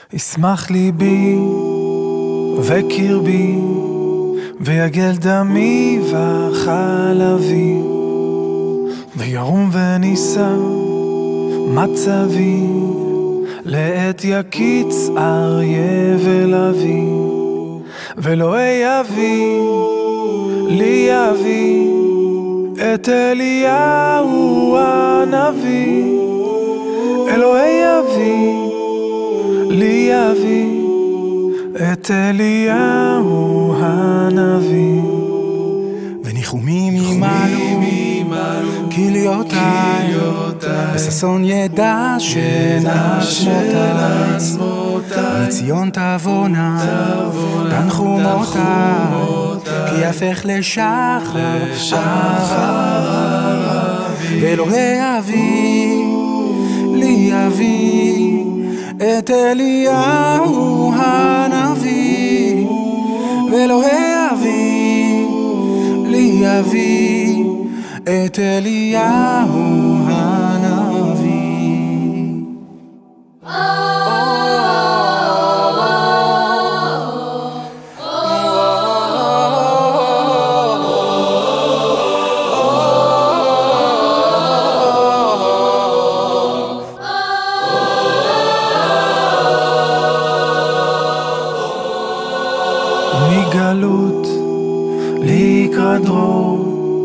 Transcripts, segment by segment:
ישמח ליבי וקרבי ויגל דמי וחלבי וירום ונישא מצבי לעת יקיץ אריה ולוי ולא יביא לי יביא את אליהו הנביא אלוהי יביא לי יביא את אליהו הנביא וניחומים ימלאו כליותיי וששון ידע שנשמותיי לציון תבונה תנחומותיי כי יהפך לשחר ואלוהי אבי לי יביא את אליהו הנביא ואלוהי אבי לי יביא את אליהו הנביא מגלות לקראת דרור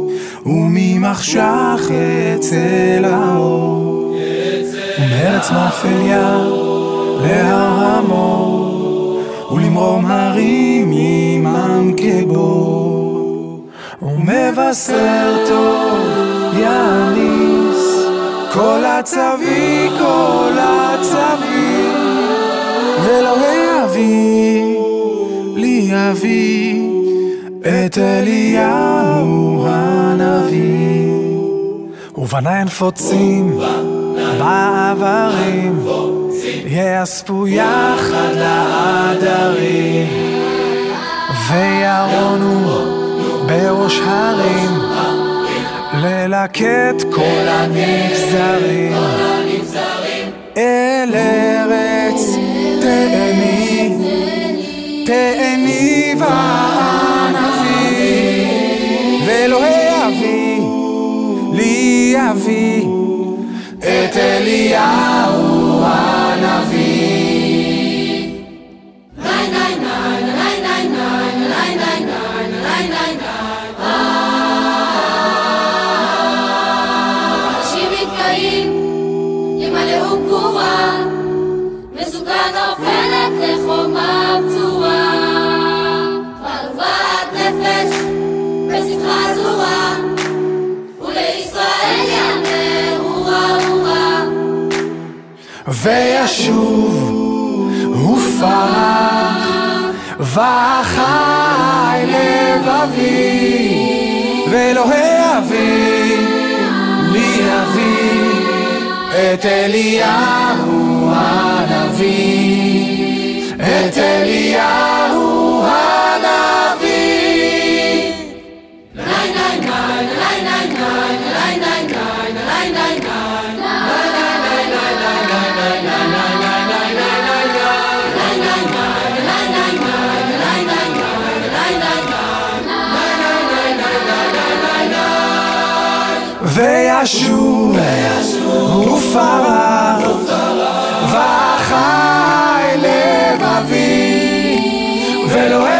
וממחשך אצל האור ומארץ מאפליה להר המור ולמרום הרים עמם כבור ומבשר טוב יעניס כל הצבי ואלוהי אבי לי יביא את אליהו הנביא ובניי נפוצים בעברים יאספו יחד לעדרים וירונו בראש הרים ללקט כל הנבזרים אל ארץ תאני וענבי ואלוהי אבי לי יביא את אליהו הנביא שמתקיים ימלאו גבורה מסוכן נופלת לחומה פצועה חלופת נפש בשמחה זורה ולישראל יאמר הורה הורה וישוב ופרח וחי לבבי ואלוהי אבי לי יביא את אליהו הנביא את אליהו הנביא וישוב ופרח וחי לבבי ואלוהי